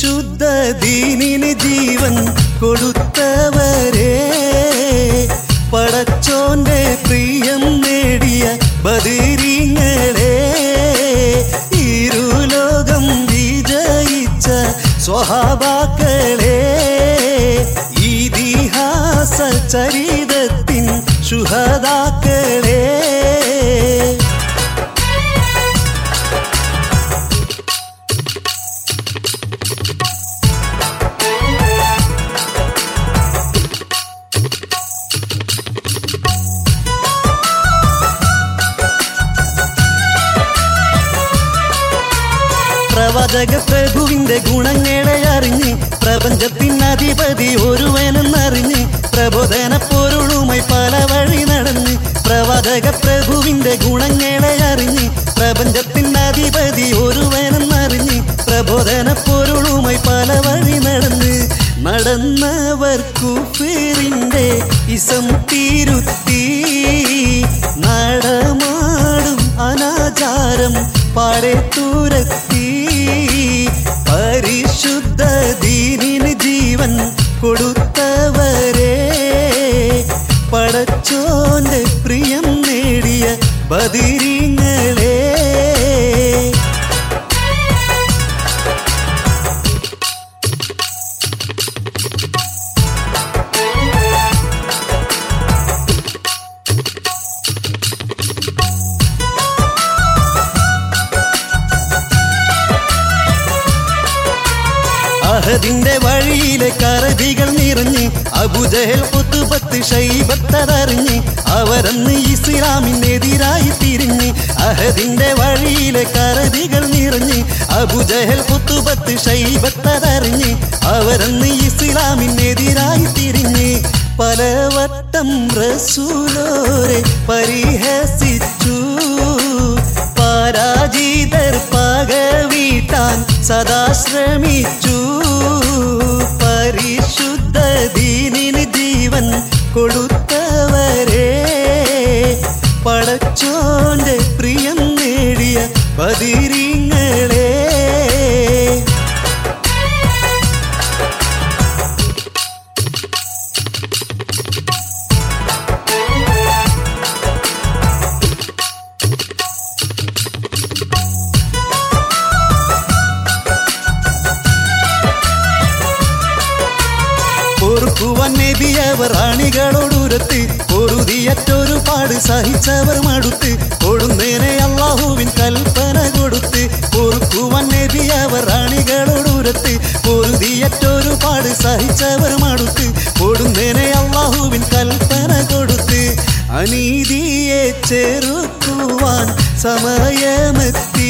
പരിശുദ്ധ ദീനിന് ജീവൻ കൊടുത്തവരെ, പടച്ചോന്റെ പ്രിയം നേടിയ ബദരീങ്ങളെ, ഇരുലോകം വിജയിച്ച സ്വഹാബാക്കളെ, ഇതിഹാസ ചരിതത്തിൻ ശുഹദാക്കളെ, പ്രവാചക പ്രഭുവിന്റെ ഗുണങ്ങളെ അറിഞ്ഞ് പ്രപഞ്ചത്തിനധിപതി ഒരുവനെന്നറിഞ്ഞ് പ്രബോധന പൊരുളുമായി പല വഴി നടന്ന്. പ്രവാചക പ്രഭുവിന്റെ ഗുണങ്ങളെ അറിഞ്ഞ് പ്രപഞ്ചത്തിനധിപതി ഒരുവനെന്നറിഞ്ഞ് പ്രബോധന പൊരുളുമായി പല വഴി നടന്നവർ കുഫറിന്റെ ഇസം തിരുത്തി, നടമാടും അനാചാരം പാടെ തുരത്തി, പരിശുദ്ധ ദീനിന് ജീവൻ കൊടുത്തവരെ, പടച്ചോന്റെ പ്രിയം നേടിയ ബദരീങ്ങളെ, അഹദിന്റെ വഴിയിലെ കറബികൾ നിറഞ്ഞ് അബൂജഹൽ ഉത്ബത്ത് ശൈബത്തതറിഞ്ഞ് അവരന്ന് ഇസ്ലാമിനെതിരായി തിരിഞ്ഞ്. അഹദിന്റെ വഴിയിലെ കറബികൾ നിറഞ്ഞ് അബൂജഹൽ ഉത്ബത്ത് ശൈബത്തതറിഞ്ഞ് അവരന്ന് ഇസ്ലാമിനെതിരായി തിരിഞ്ഞ്. പലവട്ടം റസൂലോരെ പരിഹസിച്ചു, പരാജിതർ പക വീട്ടാൻ സദാ ശ്രമിച്ചു, പരിശുദ്ധ ദീനിന് ജീവൻ കൊടുത്തവരെ, പടച്ചോന്റെ പ്രിയം നേടിയ ബദരീങ്ങളെ, നബിയവർ റാണികളോടുരത്ത് പൊറുതിയറ്റൊരുപാട് സഹിച്ചവർ മടുത്ത്, കൊടുന്നേനെ അല്ലാഹുവിൻ കൽപ്പന കൊടുത്ത്. പൊറുക്കുവാൻ നബിയവർ റാണികളോടുരത്ത് പൊറുതിയറ്റൊരുപാട് സഹിച്ചവർ മടുത്ത്, കൊടുന്നേനെ അല്ലാഹുവിൻ കൽപ്പന കൊടുത്ത്. അനീതിയെ ചെറുക്കുവാൻ സമയമെത്തി,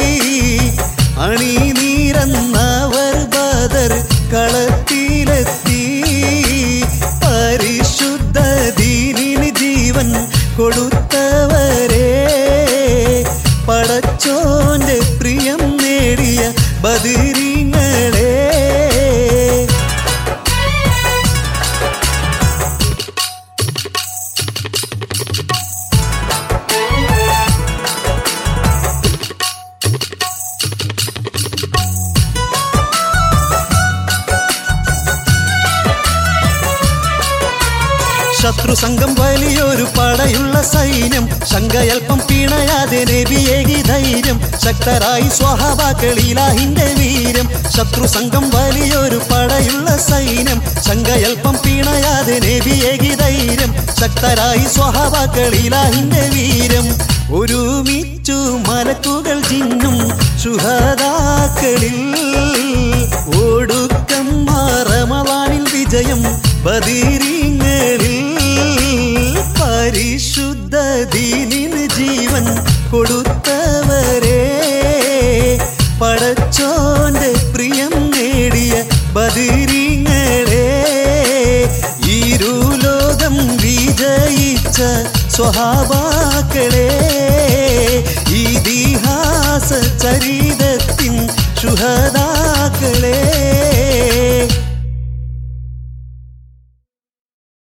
അണിനീരന്നവർ ബദർ കളത്തിലെത്തി, പരിശുദ്ധ ദീനിന് ജീവൻ കൊടുത്തവരെ, പടച്ചോന്റെ പ്രിയം നേടിയ ബദരീങ്ങളെ, ശത്രുസംഘം വലിയൊരു പടയുള്ള സൈന്യം, ശങ്കയൽപ്പം പിണയാതെ നബിയേകി ധൈര്യം, ശക്തരായി സ്വഹാബാക്കൾ ഇലാഹിന്റെ വീര്യം. ശത്രുസംഘം വലിയൊരു പടയുള്ള സൈന്യം, ശങ്കയൽപ്പം പിണയാതെ നബിയേകി ധൈര്യം, ശക്തരായി സ്വഹാബാക്കൾ ഇലാഹിന്റെ വീര്യം. ഒരുമിച്ചു മലക്കുകൾ ജിന്നും ശുഹദാക്കളിൽ, ഒടുക്കം റമളാനിൽ വിജയം ബദരീങ്ങളിൽ, പരിശുദ്ധ ദീനിന് ജീവൻ കൊടുത്തവരെ, പടച്ചോന്റെ പ്രിയം നേടിയ ബദരീങ്ങളെ, ഇരുലോകം വിജയിച്ച സ്വഹാബാക്കളെ, ഇതിഹാസ ചരിതത്തിൻ ശുഹദാക്കളെ.